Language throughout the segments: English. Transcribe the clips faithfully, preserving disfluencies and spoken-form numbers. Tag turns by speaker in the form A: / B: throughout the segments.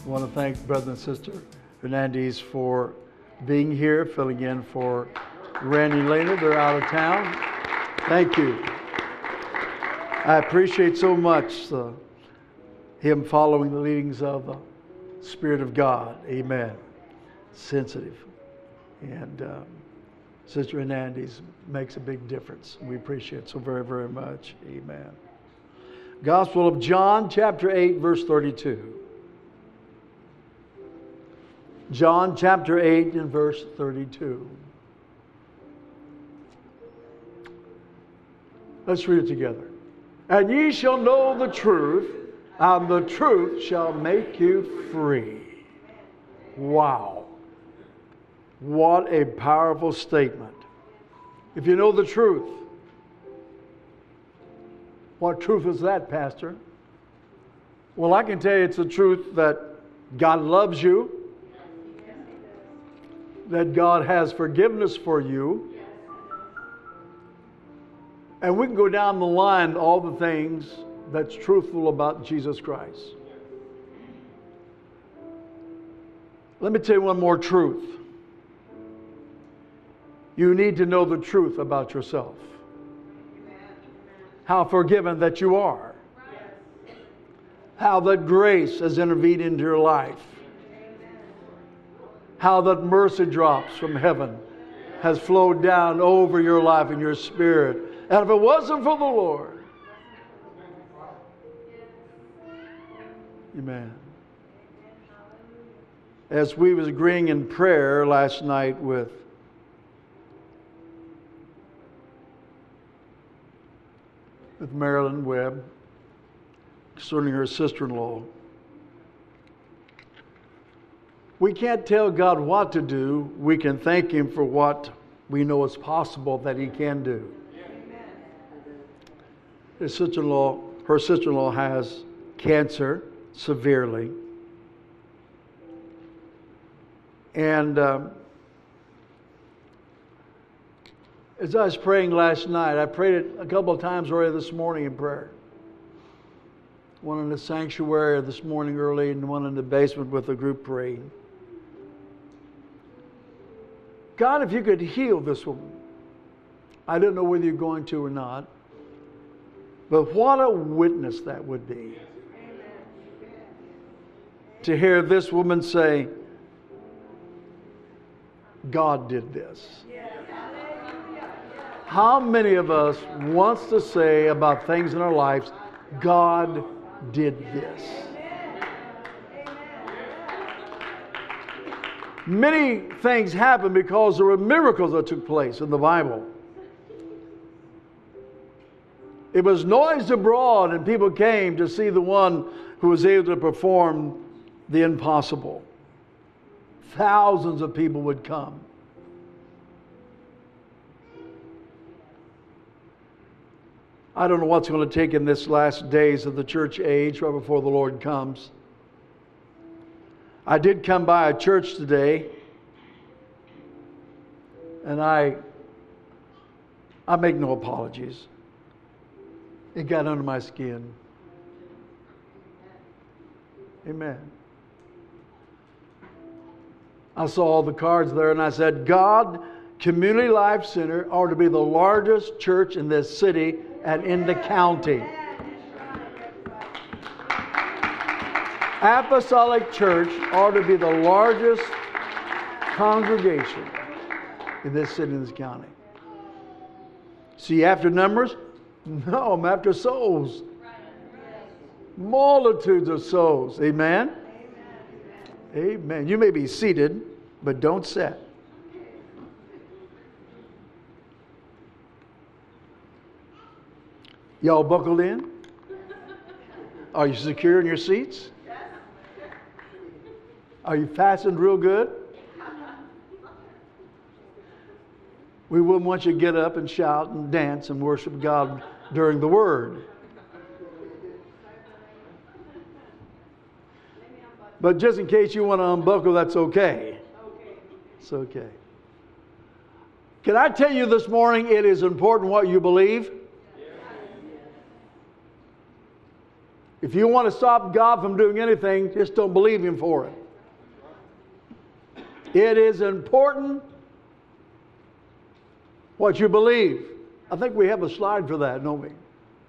A: I want to thank Brother and Sister Hernandez for being here, filling in for Randy Lena. They're out of town. Thank you. I appreciate so much uh, him following the leadings of the Spirit of God. Amen. Sensitive. And um, Sister Hernandez makes a big difference. We appreciate it so very, very much. Amen. Gospel of John, chapter eight, verse thirty-two. John chapter eight and verse thirty-two. Let's read it together. And ye shall know the truth, and the truth shall make you free. Wow. What a powerful statement. If you know the truth. What truth is that, Pastor? Well, I can tell you it's the truth that God loves you, that God has forgiveness for you, and we can go down the line all the things that's truthful about Jesus Christ. Let me tell you one more truth. You need to know the truth about yourself. How forgiven that you are. How that grace has intervened into your life. How that mercy drops from heaven has flowed down over your life and your spirit. And if it wasn't for the Lord. Amen. As we was agreeing in prayer last night with with Marilyn Webb concerning her sister-in-law. We can't tell God what to do. We can thank Him for what we know is possible that He can do. His sister-in-law, her sister-in-law has cancer severely. And um, as I was praying last night, I prayed it a couple of times already this morning in prayer. One in the sanctuary this morning early and one in the basement with a group praying. God, if you could heal this woman. I don't know whether you're going to or not. But what a witness that would be. To hear this woman say, God did this. How many of us wants to say about things in our lives, God did this? Many things happen because there were miracles that took place in the Bible. It was noised abroad and people came to see the one who was able to perform the impossible. Thousands of people would come. I don't know what's going to take in this last days of the church age right before the Lord comes. I did come by a church today and I I make no apologies. It got under my skin. Amen. I saw all the cards there and I said, God, Community Life Center ought to be the largest church in this city and in the county. Apostolic Church ought to be the largest congregation in this city and this county. See after numbers? No, I'm after souls. Multitudes of souls. Amen? Amen. You may be seated, but don't sit. Y'all buckled in? Are you secure in your seats? Are you fastened real good? We wouldn't want you to get up and shout and dance and worship God during the Word. But just in case you want to unbuckle, that's okay. It's okay. Can I tell you this morning, it is important what you believe? If you want to stop God from doing anything, just don't believe Him for it. It is important what you believe. I think we have a slide for that, don't we?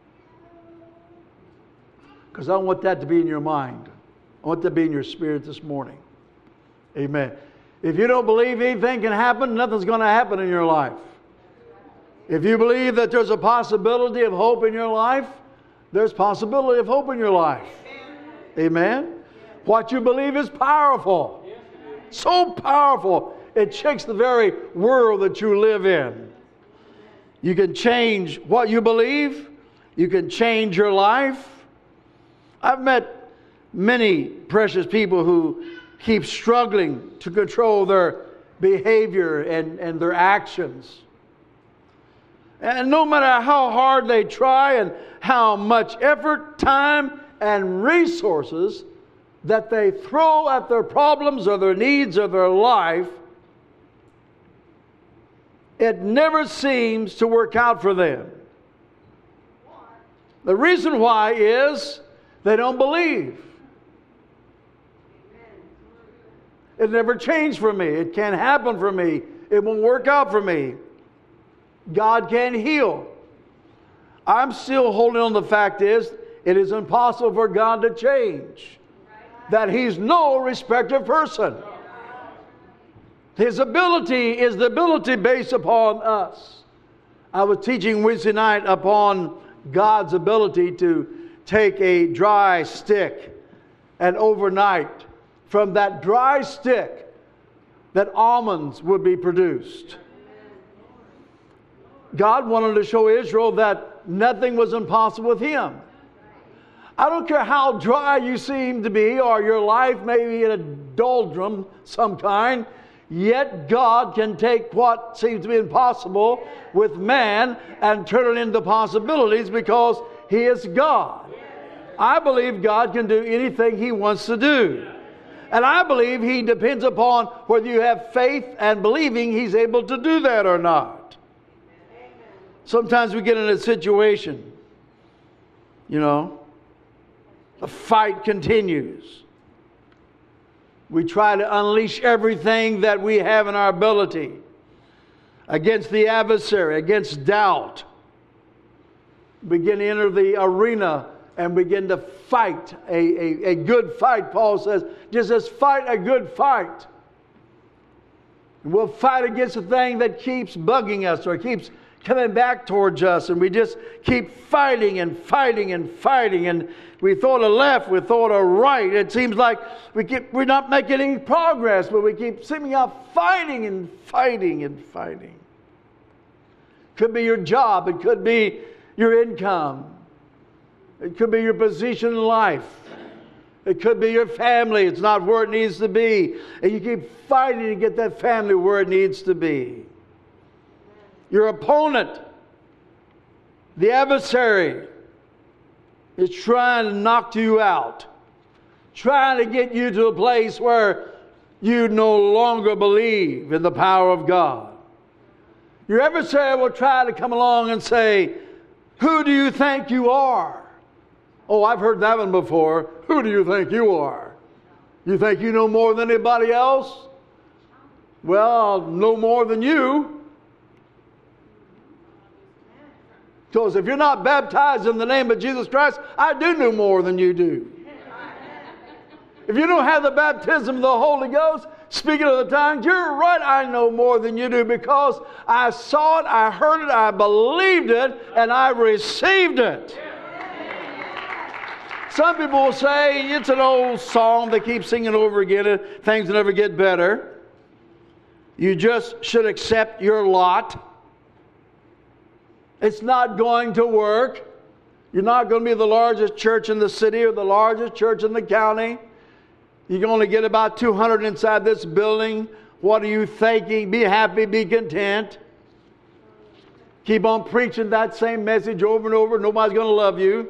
A: Because I want that to be in your mind. I want that to be in your spirit this morning. Amen. If you don't believe anything can happen, nothing's going to happen in your life. If you believe that there's a possibility of hope in your life, there's possibility of hope in your life. Amen. What you believe is powerful. So powerful. It shakes the very world that you live in. You can change what you believe. You can change your life. I've met many precious people who keep struggling to control their behavior and, and their actions. And no matter how hard they try and how much effort, time, and resources that they throw at their problems or their needs or their life, it never seems to work out for them. The reason why is they don't believe. It never changed for me. It can't happen for me. It won't work out for me. God can heal. I'm still holding on. The fact is, it is impossible for God to change. That He's no respecter of person. His ability is the ability based upon us. I was teaching Wednesday night upon God's ability to take a dry stick and overnight from that dry stick that almonds would be produced. God wanted to show Israel that nothing was impossible with Him. I don't care how dry you seem to be, or your life may be in a doldrum some kind, yet God can take what seems to be impossible with man and turn it into possibilities because He is God. I believe God can do anything He wants to do. And I believe He depends upon whether you have faith and believing He's able to do that or not. Sometimes we get in a situation, you know, the fight continues. We try to unleash everything that we have in our ability against the adversary, against doubt. Begin to enter the arena and begin to fight a, a, a good fight. Paul says, just as fight a good fight. And we'll fight against the thing that keeps bugging us or keeps coming back towards us, and we just keep fighting and fighting and fighting, and we throw to left, we throw to right. It seems like we keep, we're not making any progress, but we keep seeming out fighting and fighting and fighting. Could be your job, it could be your income, it could be your position in life, it could be your family. It's not where it needs to be, and you keep fighting to get that family where it needs to be. Your opponent, the adversary, is trying to knock you out, trying to get you to a place where you no longer believe in the power of God. Your adversary will try to come along and say, who do you think you are? Oh, I've heard that one before. Who do you think you are? You think you know more than anybody else? Well, I'll know more than you. Because if you're not baptized in the name of Jesus Christ, I do know more than you do. If you don't have the baptism of the Holy Ghost, speaking of the tongues, you're right, I know more than you do, because I saw it, I heard it, I believed it, and I received it. Some people will say it's an old song they keep singing over again, and things never get better. You just should accept your lot. It's not going to work. You're not going to be the largest church in the city or the largest church in the county. You're going to get about two hundred inside this building. What are you thinking? Be happy, be content. Keep on preaching that same message over and over. Nobody's going to love you.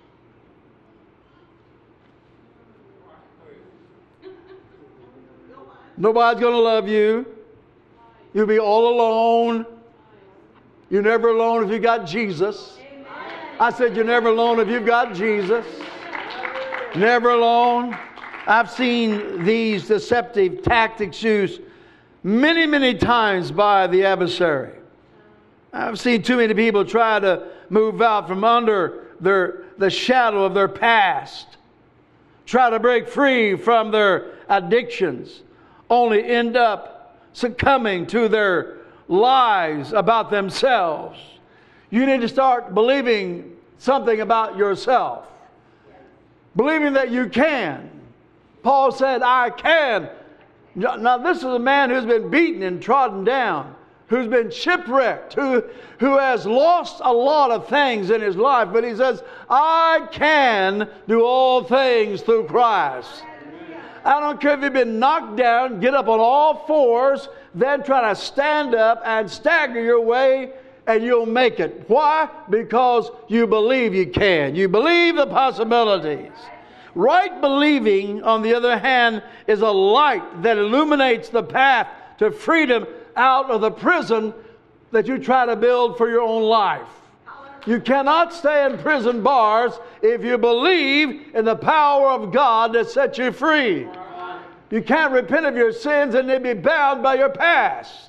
A: Nobody's going to love you. You'll be all alone. You're never alone if you got Jesus. I said you're never alone if you've got Jesus. Never alone. I've seen these deceptive tactics used many, many times by the adversary. I've seen too many people try to move out from under their the shadow of their past, try to break free from their addictions, only end up succumbing to their lies about themselves. You need to start believing something about yourself. Believing that you can. Paul said, I can. Now this is a man who's been beaten and trodden down, who's been shipwrecked, who, who has lost a lot of things in his life. But he says, I can do all things through Christ. I don't care if you've been knocked down, get up on all fours, then try to stand up and stagger your way, and you'll make it. Why? Because you believe you can. You believe the possibilities. Right believing, on the other hand, is a light that illuminates the path to freedom out of the prison that you try to build for your own life. You cannot stay in prison bars if you believe in the power of God that sets you free. You can't repent of your sins and then be bound by your past.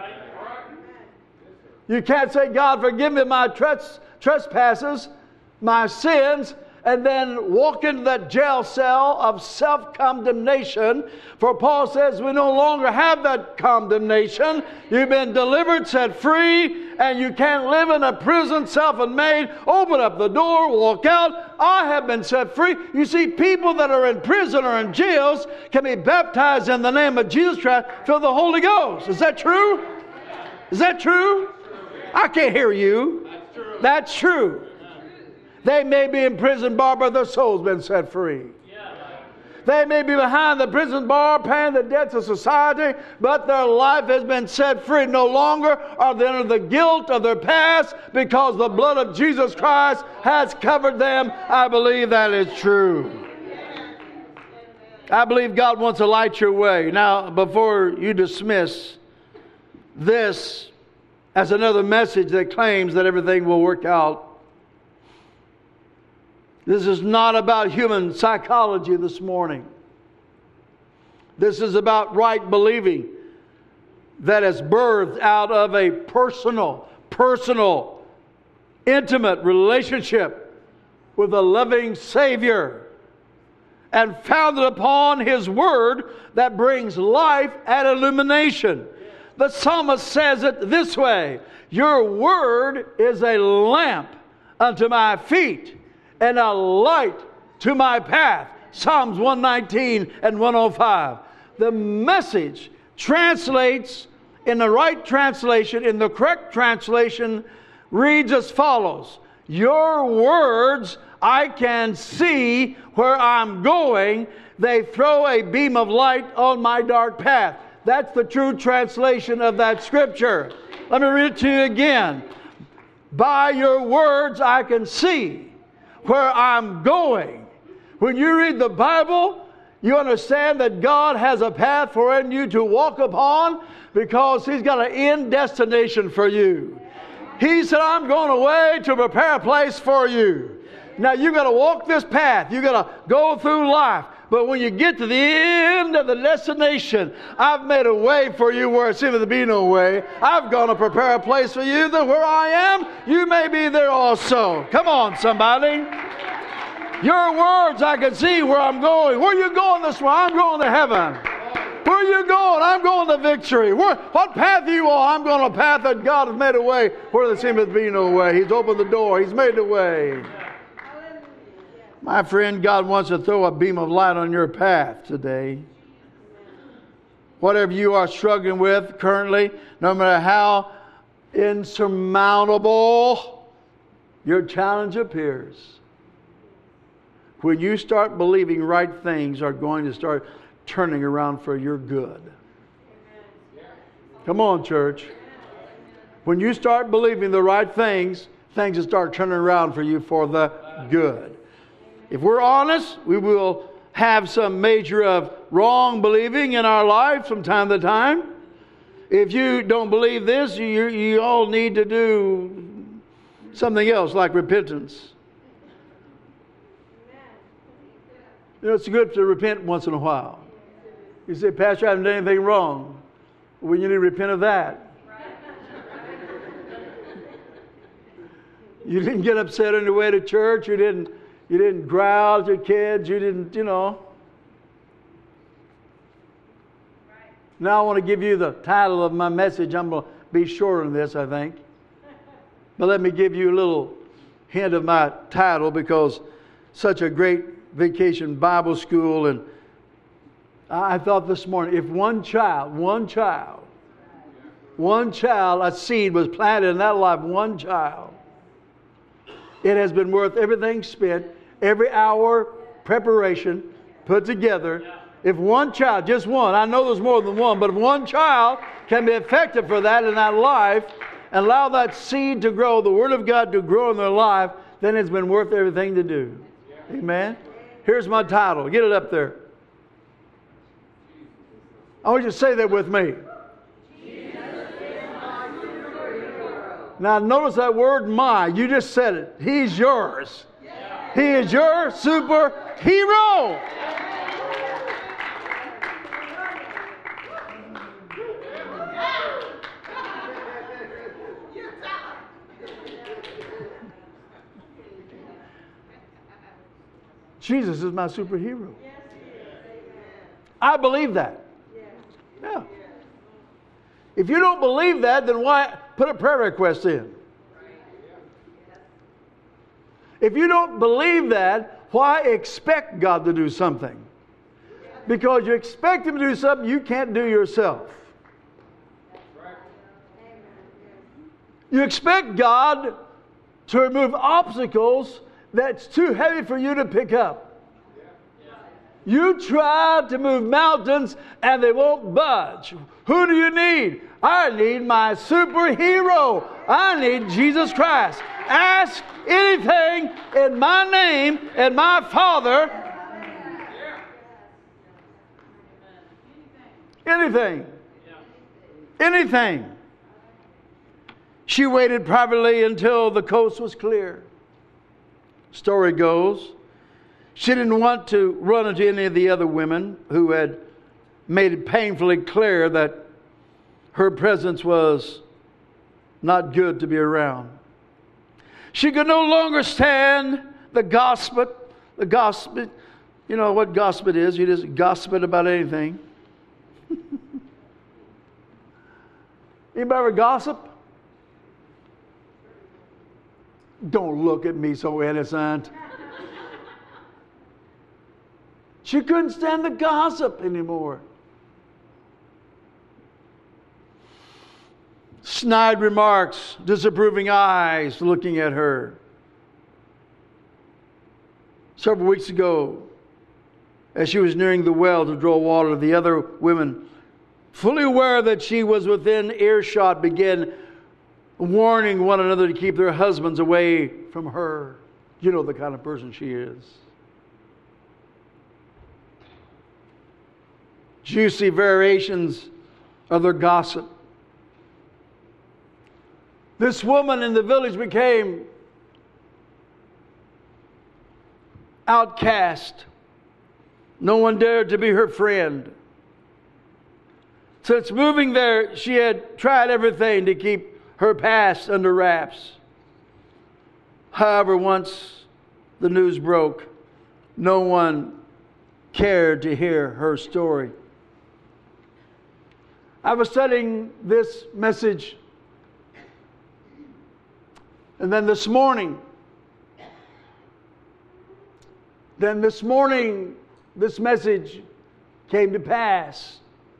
A: You can't say, God, forgive me my tres- trespasses, my sins, and then walk into that jail cell of self-condemnation. For Paul says we no longer have that condemnation. You've been delivered, set free, and you can't live in a prison, self-made. Open up the door, walk out. I have been set free. You see, people that are in prison or in jails can be baptized in the name of Jesus Christ, filled with the Holy Ghost. Is that true? Is that true? I can't hear you. That's true. They may be in prison bar, but their soul's been set free. They may be behind the prison bar paying the debts of society, but their life has been set free. No longer are they under the guilt of their past because the blood of Jesus Christ has covered them. I believe that is true. I believe God wants to light your way. Now, before you dismiss this as another message that claims that everything will work out, this is not about human psychology this morning. This is about right believing that is birthed out of a personal, personal, intimate relationship with a loving Savior and founded upon His Word that brings life and illumination. The psalmist says it this way, your Word is a lamp unto my feet and a light to my path. Psalms one nineteen and one oh five. The message translates in the right translation, in the correct translation, reads as follows. Your words, I can see where I'm going. They throw a beam of light on my dark path. That's the true translation of that scripture. Let me read it to you again. By your words, I can see where I'm going. When you read the Bible, you understand that God has a path for you to walk upon because He's got an end destination for you. He said, I'm going away to prepare a place for you. Now you got to walk this path. You got to go through life. But when you get to the end of the destination, I've made a way for you where it seems to be no way. I've gone to prepare a place for you that where I am, you may be there also. Come on, somebody. Your words, I can see where I'm going. Where are you going this way? I'm going to heaven. Where are you going? I'm going to victory. Where, what path are you on? I'm going on a path that God has made a way where there seems to be no way. He's opened the door. He's made the way. My friend, God wants to throw a beam of light on your path today. Whatever you are struggling with currently, no matter how insurmountable your challenge appears, when you start believing right things are going to start turning around for your good. Come on, church. When you start believing the right things, things will start turning around for you for the good. If we're honest, we will have some measure of wrong believing in our life from time to time. If you don't believe this, you, you all need to do something else like repentance. You know, it's good to repent once in a while. You say, Pastor, I haven't done anything wrong. Well, you need to repent of that. You didn't get upset on your way to church. You didn't, you didn't growl at your kids. You didn't, you know. Now I want to give you the title of my message. I'm going to be short on this, I think. But let me give you a little hint of my title, because such a great vacation Bible school. And I thought this morning, if one child, one child, one child, a seed was planted in that life, one child, it has been worth everything spent, every hour preparation put together. If one child, just one, I know there's more than one, but if one child can be effective for that in that life and allow that seed to grow, the Word of God to grow in their life, then it's been worth everything to do. Amen? Here's my title. Get it up there. I want you to say that with me. Now notice that word my. You just said it. He's yours. He is your superhero. Jesus is my superhero. I believe that. Yeah. If you don't believe that, then why put a prayer request in? If you don't believe that, why expect God to do something? Because you expect Him to do something you can't do yourself. You expect God to remove obstacles that's too heavy for you to pick up. You try to move mountains and they won't budge. Who do you need? I need my superhero. I need Jesus Christ. Ask anything in my name and my Father. Anything. Anything. She waited privately until the coast was clear. Story goes, she didn't want to run into any of the other women who had made it painfully clear that her presence was not good to be around. She could no longer stand the gossip. The gossip, you know what gossip is. You just gossip about anything. Anybody ever gossip? Don't look at me so innocent. She couldn't stand the gossip anymore. Snide remarks, disapproving eyes looking at her. Several weeks ago, as she was nearing the well to draw water, the other women, fully aware that she was within earshot, began warning one another to keep their husbands away from her. You know the kind of person she is. Juicy variations of their gossip. This woman in the village became outcast. No one dared to be her friend. Since moving there, she had tried everything to keep her past under wraps. However, once the news broke, no one cared to hear her story. I was studying this message, and then this morning, then this morning, this message came to pass.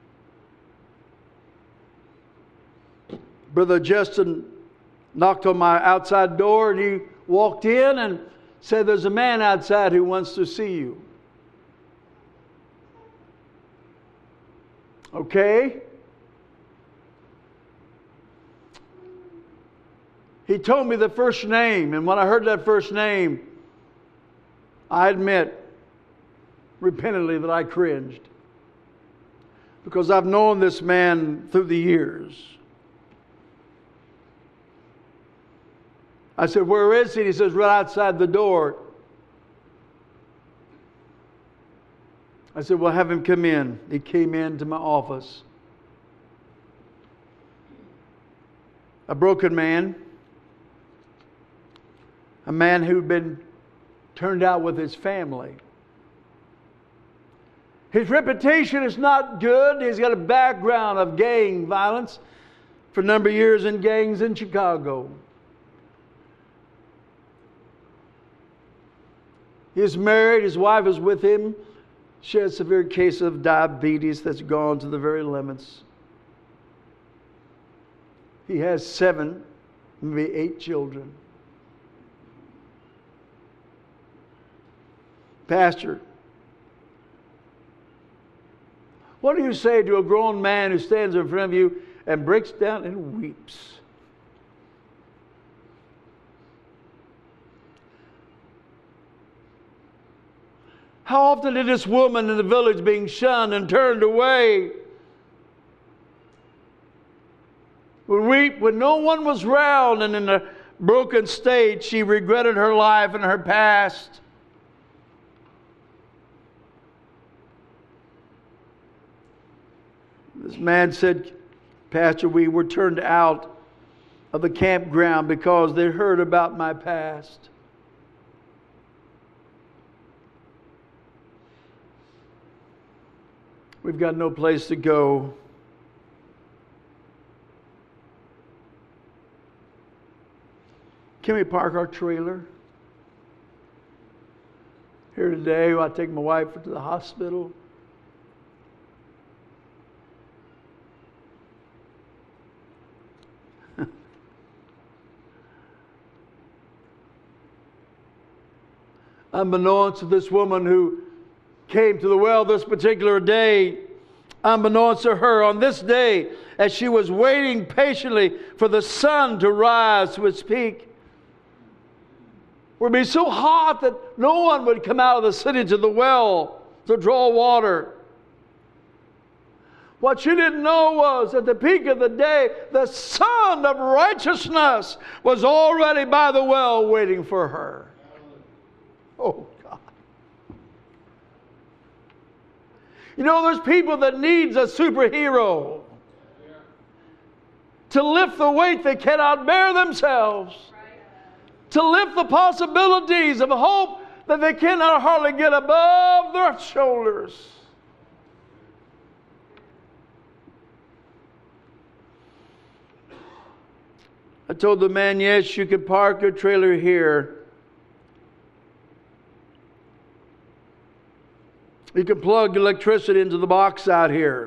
A: Brother Justin knocked on my outside door, and he walked in and said, "There's a man outside who wants to see you." Okay. He told me the first name, and when I heard that first name, I admit repentantly that I cringed, because I've known this man through the years. I said, "Where is he?" And he says, "Right outside the door." I said, well, have him come in. He came into my office. A broken man. A man who'd been turned out with his family. His reputation is not good. He's got a background of gang violence for a number of years in gangs in Chicago. He's married. His wife is with him. She has a severe case of diabetes that's gone to the very limits. He has seven, maybe eight children. Pastor, what do you say to a grown man who stands in front of you and breaks down and weeps? How often did this woman in the village being shunned and turned away would weep when no one was round, and in a broken state she regretted her life and her past. This man said, Pastor, we were turned out of the campground because they heard about my past. We've got no place to go. Can we park our trailer here today while I take my wife to the hospital? Unbeknownst to this woman who came to the well this particular day, unbeknownst to her, on this day, as she was waiting patiently for the sun to rise to its peak, would be so hot that no one would come out of the city to the well to draw water. What she didn't know was, at the peak of the day, the sun of righteousness was already by the well waiting for her. Oh, God. You know, there's people that needs a superhero to lift the weight they cannot bear themselves, to lift the possibilities of hope that they cannot hardly get above their shoulders. I told the man, yes, you can park your trailer here. You can plug electricity into the box out here.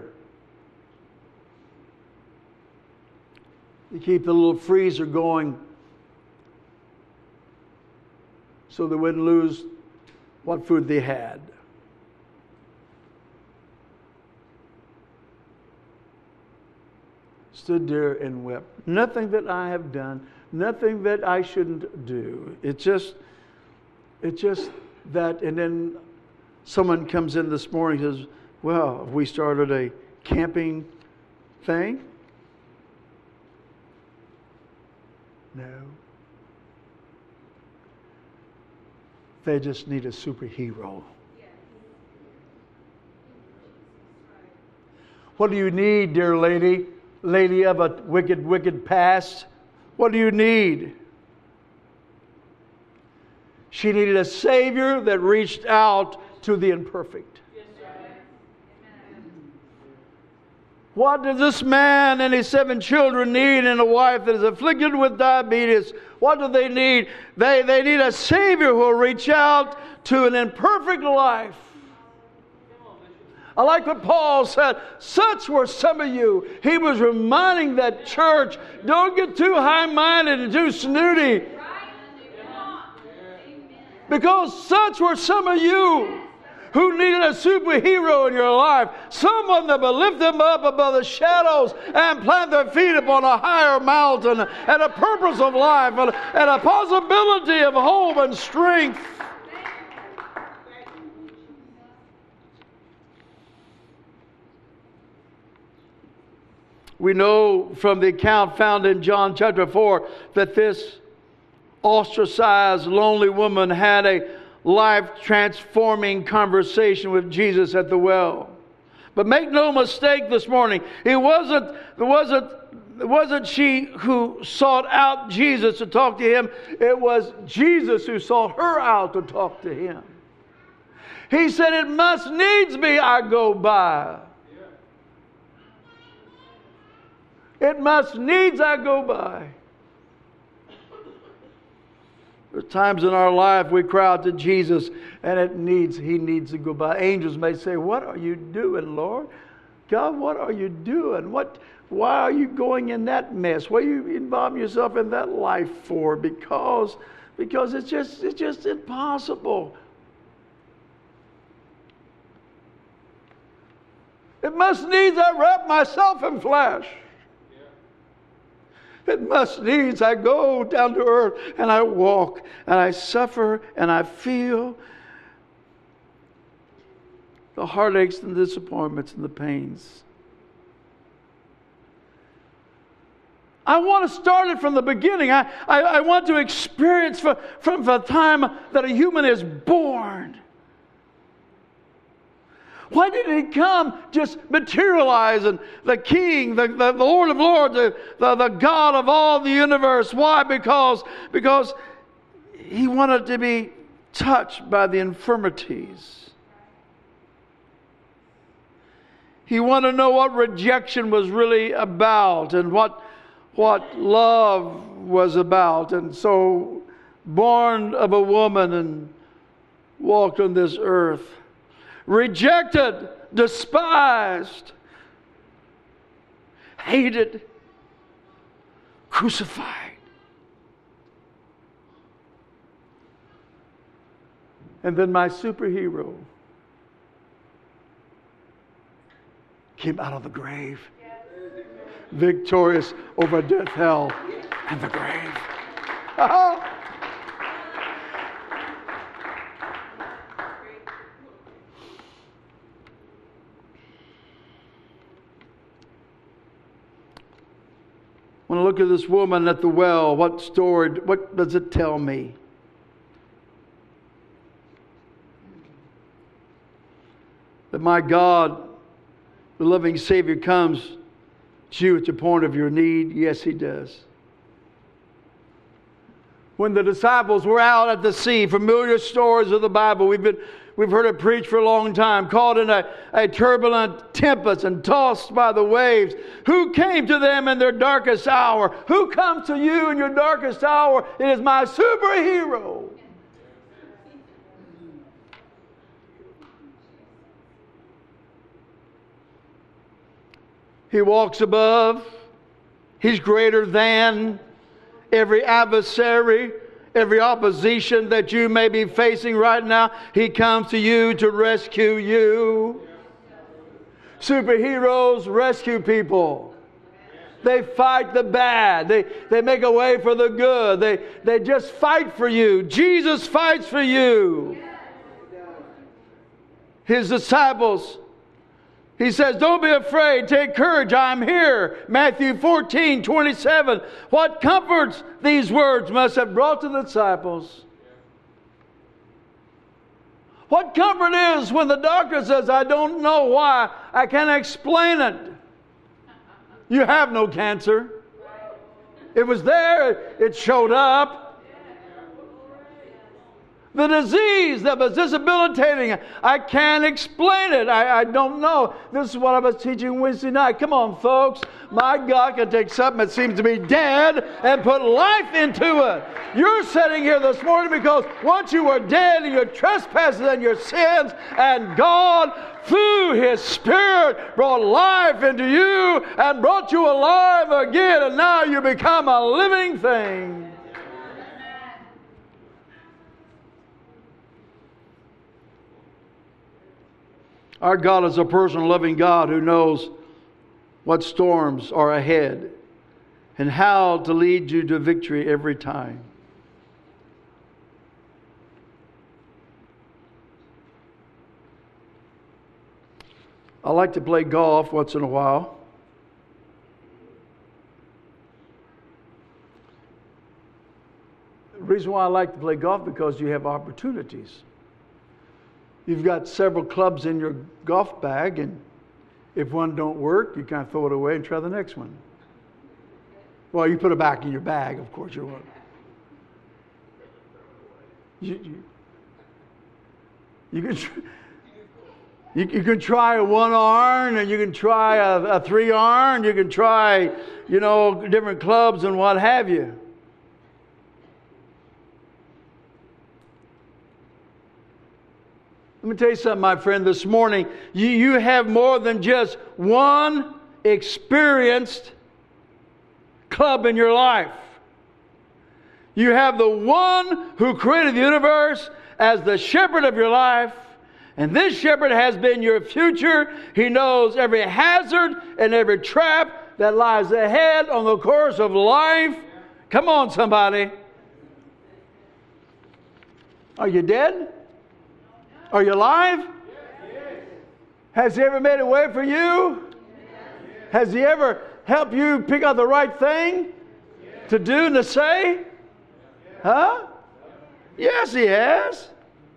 A: You keep the little freezer going so they wouldn't lose what food they had. Stood there and wept. Nothing that I have done, nothing that I shouldn't do. It's just, it's just that, and then someone comes in this morning and says, well, have we started a camping thing? No. They just need a superhero. What do you need, dear lady? Lady of a wicked, wicked past? What do you need? She needed a Savior that reached out to the imperfect. What does this man and his seven children need in a wife that is afflicted with diabetes? What do they need? They, they need a Savior who will reach out to an imperfect life. I like what Paul said. Such were some of you. He was reminding that church, don't get too high-minded and too snooty. Because such were some of you who needed a superhero in your life. Someone that will lift them up above the shadows and plant their feet upon a higher mountain, and a purpose of life, and a possibility of hope and strength. We know from the account found in John chapter four that this ostracized, lonely woman had a life-transforming conversation with Jesus at the well. But make no mistake this morning, it wasn't, it wasn't, it wasn't she who sought out Jesus to talk to him. It was Jesus who sought her out to talk to him. He said, it must needs be I go by. It must needs I go by. There's times in our life we cry out to Jesus and it needs, he needs to go by. Angels may say, what are you doing, Lord? God, what are you doing? What, why are you going in that mess? Why are you involving yourself in that life for? Because, because it's just, it's just impossible. It must needs I wrap myself in flesh. It must needs I go down to earth and I walk and I suffer and I feel the heartaches and the disappointments and the pains. I want to start it from the beginning. I, I, I want to experience for, from the time that a human is born. Why did he come just materializing the King, the, the, the Lord of Lords, the, the, the God of all the universe? Why? Because, because he wanted to be touched by the infirmities. He wanted to know what rejection was really about and what, what love was about. And so, born of a woman and walked on this earth. Rejected, despised, hated, crucified. And then my superhero came out of the grave, victorious over death, hell, and the grave. When I look at this woman at the well, what story, what does it tell me? That my God, the loving Savior, comes to you at the point of your need. Yes, He does. When the disciples were out at the sea, familiar stories of the Bible, we've been We've heard it preached for a long time, caught in a, a turbulent tempest and tossed by the waves. Who came to them in their darkest hour? Who comes to you in your darkest hour? It is my superhero. He walks above. He's greater than every adversary, every opposition that you may be facing right now. He comes to you to rescue you. Superheroes rescue people. They fight the bad. They, they make a way for the good. They, they just fight for you. Jesus fights for you. His disciples, He says, don't be afraid, take courage, I'm here. Matthew fourteen, twenty-seven. What comforts these words must have brought to the disciples? What comfort is when the doctor says, I don't know why, I can't explain it. You have no cancer. It was there, it showed up. The disease that was debilitating, I can't explain it. I, I don't know. This is what I was teaching Wednesday night. Come on, folks. My God can take something that seems to be dead and put life into it. You're sitting here this morning because once you were dead in your trespasses and your sins, and God, through His Spirit, brought life into you and brought you alive again, and now you become a living thing. Our God is a personal, loving God who knows what storms are ahead and how to lead you to victory every time. I like to play golf once in a while. The reason why I like to play golf because you have opportunities. You've got several clubs in your golf bag, and if one don't work, you kind of throw it away and try the next one. Well, you put it back in your bag, of course you won't. You, you, you can tr- you, you can try a one iron, and you can try a, a three iron. You can try, you know, different clubs and what have you. Let me tell you something, my friend, this morning. You, you have more than just one experienced club in your life. You have the one who created the universe as the shepherd of your life. And this shepherd has been your future. He knows every hazard and every trap that lies ahead on the course of life. Come on, somebody. Are you dead? Are you alive? Has He ever made a way for you? Has He ever helped you pick out the right thing to do and to say? Huh? Yes, He has.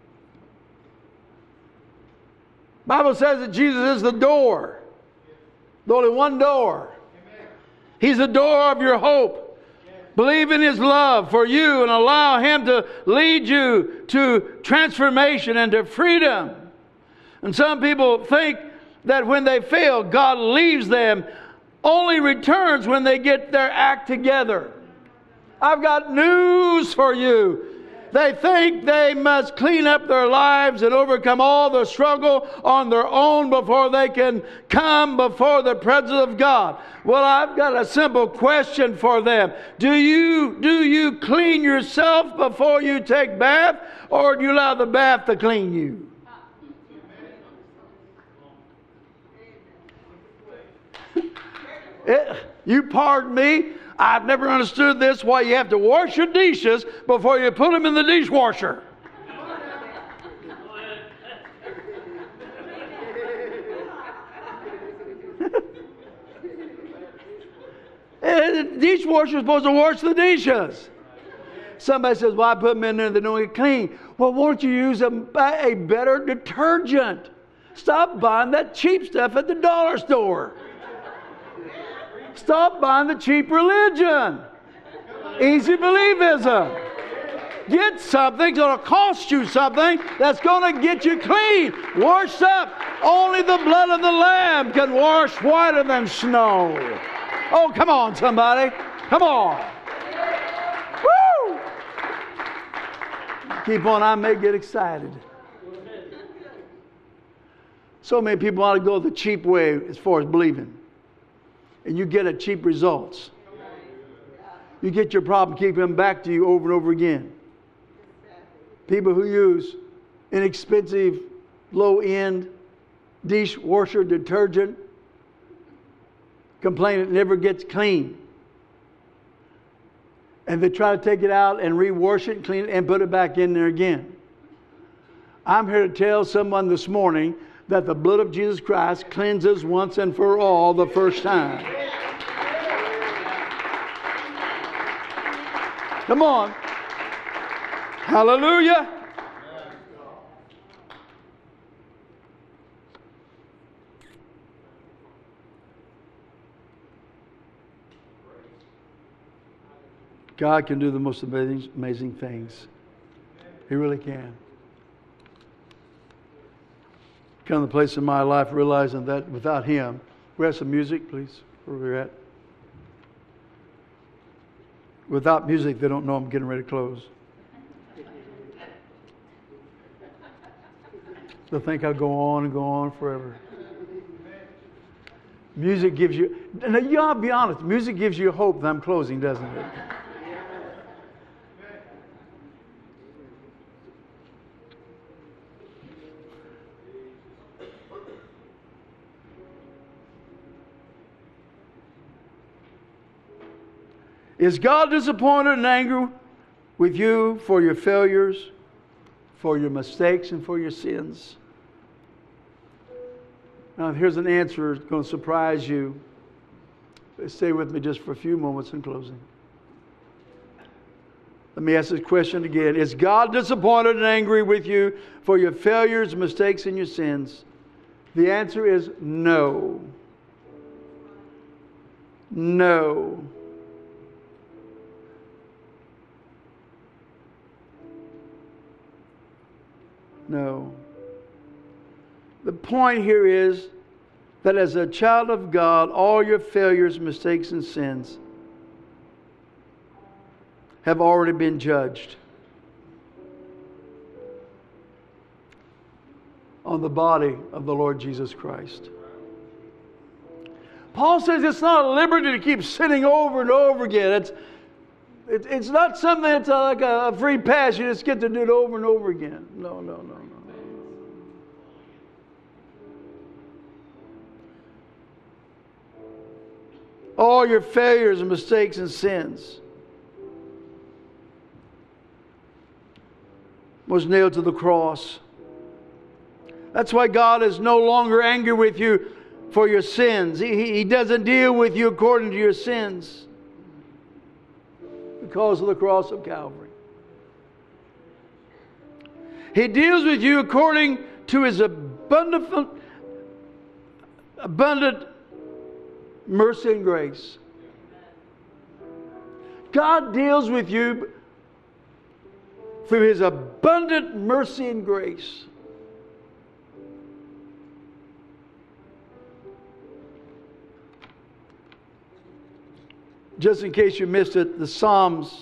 A: Bible says that Jesus is the door. The only one door. He's the door of your hope. Believe in His love for you and allow Him to lead you to transformation and to freedom. And some people think that when they fail, God leaves them, only returns when they get their act together. I've got news for you. They think they must clean up their lives and overcome all the struggle on their own before they can come before the presence of God. Well, I've got a simple question for them. Do you, do you clean yourself before you take bath, or do you allow the bath to clean you? It, you pardon me. I've never understood this, why you have to wash your dishes before you put them in the dishwasher. The dishwasher is supposed to wash the dishes. Somebody says, well, I put them in there, they don't get clean. Well, won't you use a, a better detergent? Stop buying that cheap stuff at the dollar store. Stop buying the cheap religion. Easy believism. Get something that's going to cost you something that's going to get you clean, washed up. Only the blood of the Lamb can wash whiter than snow. Oh, come on, somebody. Come on. Woo! Keep on, I may get excited. So many people want to go the cheap way as far as believing. And you get a cheap results. You get your problem, keep them back to you over and over again. People who use inexpensive, low-end dishwasher detergent complain it never gets clean. And they try to take it out and rewash it, clean it, and put it back in there again. I'm here to tell someone this morning that the blood of Jesus Christ cleanses once and for all the first time. Come on. Hallelujah. God can do the most amazing, amazing things. He really can. Come to the place in my life realizing that without Him, we have some music, please, where we're at. Without music, they don't know I'm getting ready to close. They'll think I'll go on and go on forever. Music gives you, and you gotta be honest, music gives you hope that I'm closing, doesn't it? Is God disappointed and angry with you for your failures, for your mistakes, and for your sins? Now, here's an answer that's going to surprise you. Stay with me just for a few moments in closing. Let me ask this question again. Is God disappointed and angry with you for your failures, mistakes, and your sins? The answer is no. No. No. The point here is that as a child of God, all your failures, mistakes, and sins have already been judged on the body of the Lord Jesus Christ. Paul says it's not a liberty to keep sinning over and over again. It's, it, it's not something that's like a free pass. You just get to do it over and over again. No, no, no, no. All your failures and mistakes and sins was nailed to the cross. That's why God is no longer angry with you for your sins. He, he doesn't deal with you according to your sins because of the cross of Calvary. He deals with you according to His abundant, abundant mercy and grace. God deals with you through His abundant mercy and grace. Just in case you missed it, the Psalms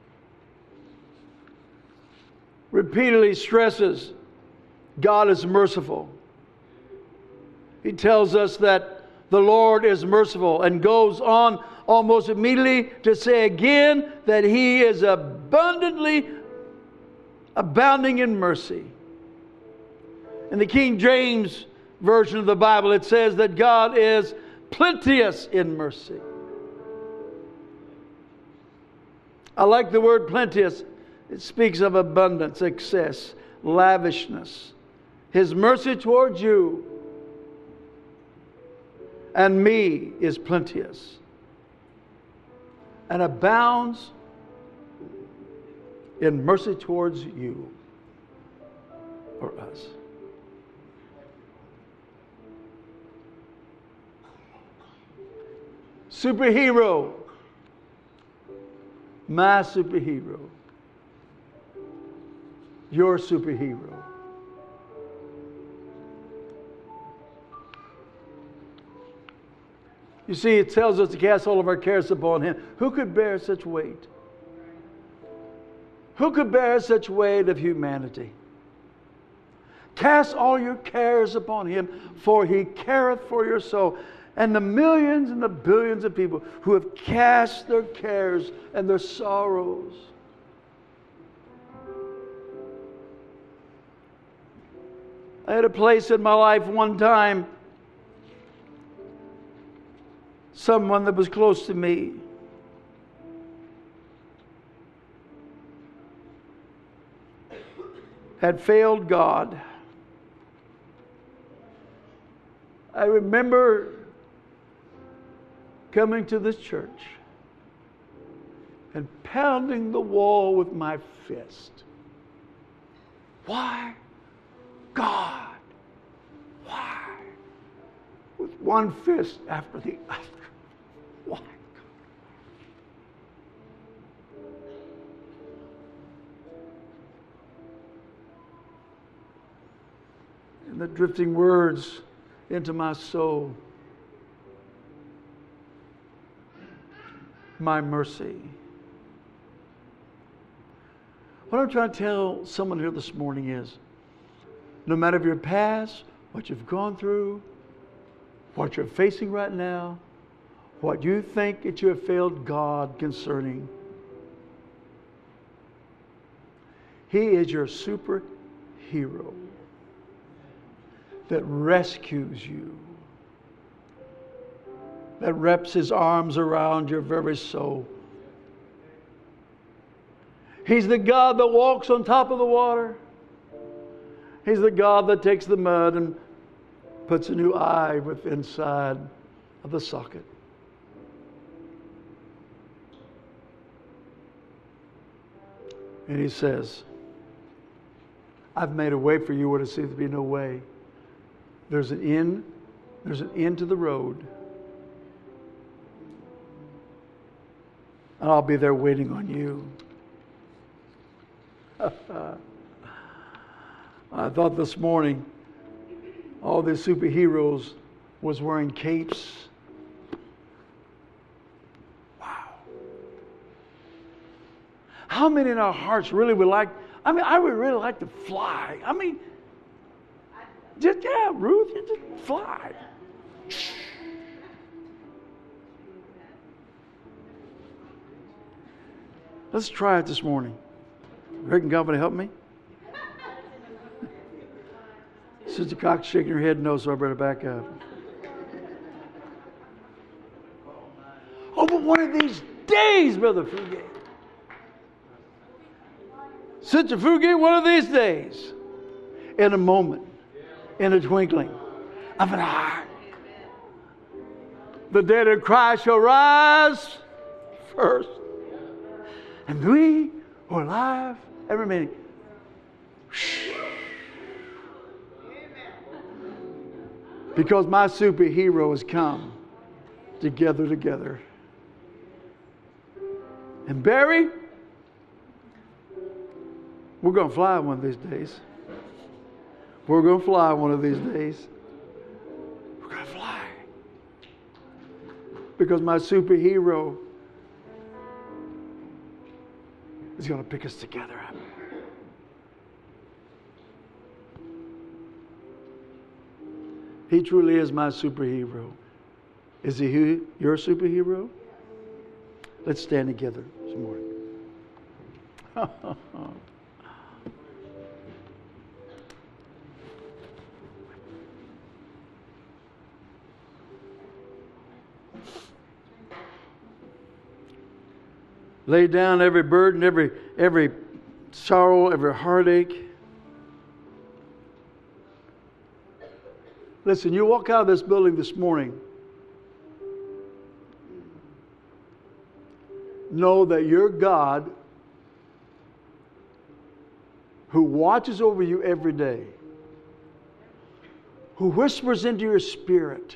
A: repeatedly stresses God is merciful. He tells us that the Lord is merciful, and goes on almost immediately to say again that He is abundantly abounding in mercy. In the King James Version of the Bible, it says that God is plenteous in mercy. I like the word plenteous. It speaks of abundance, excess, lavishness. His mercy towards you and me is plenteous and abounds in mercy towards you or us. Superhero. My superhero. Your superhero. You see, it tells us to cast all of our cares upon Him. Who could bear such weight? Who could bear such weight of humanity? Cast all your cares upon Him, for He careth for your soul. And the millions and the billions of people who have cast their cares and their sorrows. I had a place in my life one time, someone that was close to me had failed God. I remember coming to this church and pounding the wall with my fist. Why? God. Why? With one fist after the other. Why? And the drifting words into my soul. My mercy. What I'm trying to tell someone here this morning is, no matter your past, what you've gone through, what you're facing right now, what you think that you have failed God concerning, He is your superhero that rescues you, that wraps His arms around your very soul. He's the God that walks on top of the water. He's the God that takes the mud and puts a new eye with inside of the socket. And He says, I've made a way for you where there seems to be no way. There's an end. There's an end to the road. And I'll be there waiting on you. I thought this morning all the superheroes was wearing capes. Wow. How many in our hearts really would like, I mean, I would really like to fly. I mean, just, yeah, Ruth, you just fly. Let's try it this morning. Reckon God would help me? Sister Cox shaking her head no, so I better back up. Oh, but one of these days, Brother Fugate. Sister Fugate, one of these days. In a moment. In a twinkling of an eye. The dead in Christ shall rise first. And we who are alive and remaining. Because my superhero has come together together. And Barry, we're going to fly one of these days. We're going to fly one of these days. We're going to fly. Because my superhero is going to pick us together up. He truly is my superhero. Is he who, your superhero? Let's stand together this morning. Lay down every burden, every every sorrow, every heartache. Listen, you walk out of this building this morning, know that your God, who watches over you every day, who whispers into your spirit,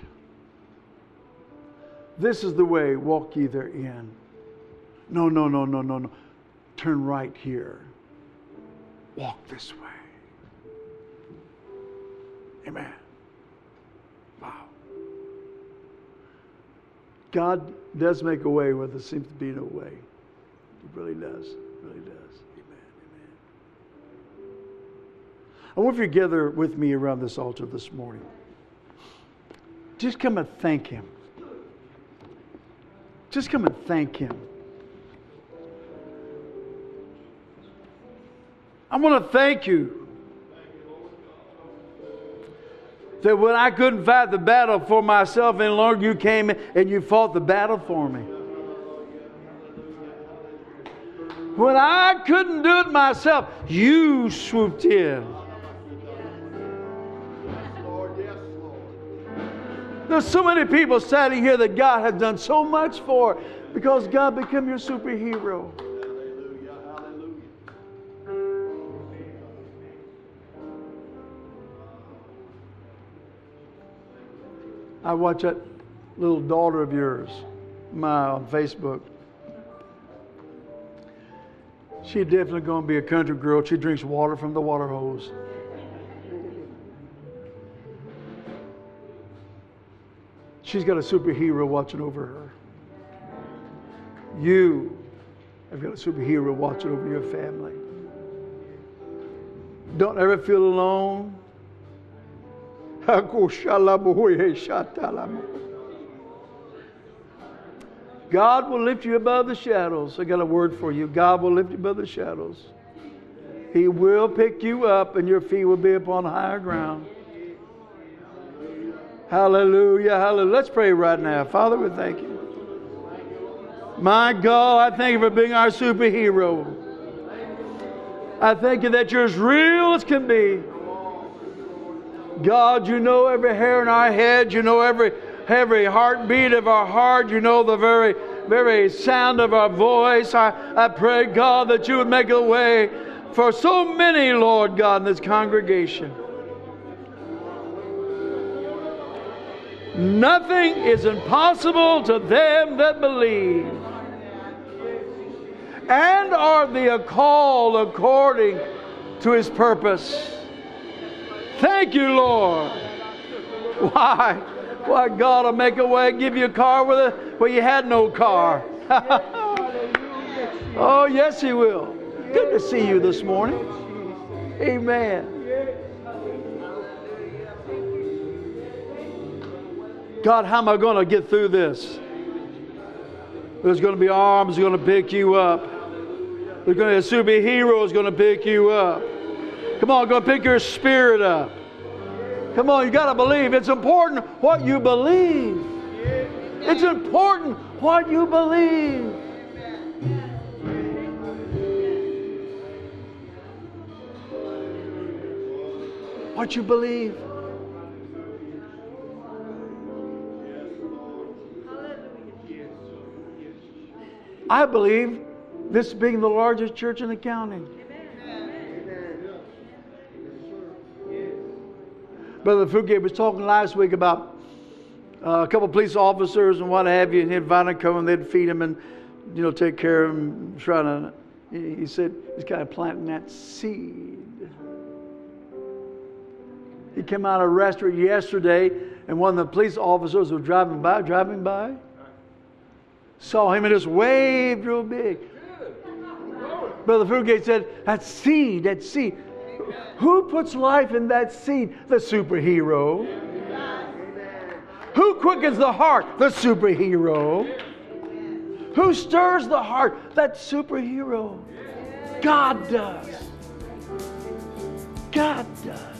A: this is the way, walk ye therein. No, no, no, no, no, no. Turn right here. Walk this way. Amen. Wow. God does make a way where there seems to be no way. He really does. He really does. Amen. Amen. I want you to gather with me around this altar this morning. Just come and thank Him. Just come and thank Him. I want to thank you that when I couldn't fight the battle for myself any longer, you came and you fought the battle for me. When I couldn't do it myself, you swooped in. There's so many people standing here that God has done so much for because God became your superhero. I watch that little daughter of yours, Maya, on Facebook. She's definitely going to be a country girl. She drinks water from the water hose. She's got a superhero watching over her. You have got a superhero watching over your family. Don't ever feel alone. God will lift you above the shadows. I got a word for you. God will lift you above the shadows. He will pick you up and your feet will be upon higher ground. Hallelujah, hallelujah. Let's pray right now. Father, we thank you. My God, I thank you for being our superhero. I thank you that you're as real as can be. God, you know every hair in our head. You know every every heartbeat of our heart. You know the very very sound of our voice. I, I pray, God, that you would make a way for so many, Lord God, in this congregation. Nothing is impossible to them that believe and are the called according to His purpose. Thank you, Lord. Why? Why, God will make a way, give you a car where, the, where you had no car. Oh, yes, He will. Good to see you this morning. Amen. God, how am I going to get through this? There's going to be arms going to pick you up. There's going to be a superhero is going to pick you up. Come on, going to pick your spirit up. Come on, you got to believe. It's important what you believe. It's important what you believe. What you believe. I believe this being the largest church in the county. Brother Fugate was talking last week about uh, a couple of police officers and what have you, and he'd invite them to come and they'd feed him and, you know, take care of him. Trying to, he said he's kind of planting that seed. He came out of a restaurant yesterday, and one of the police officers was driving by, driving by, saw him and just waved real big. Brother Fugate said, that seed, that seed. Who puts life in that seed? The superhero. Who quickens the heart? The superhero. Who stirs the heart? That superhero. God does. God does.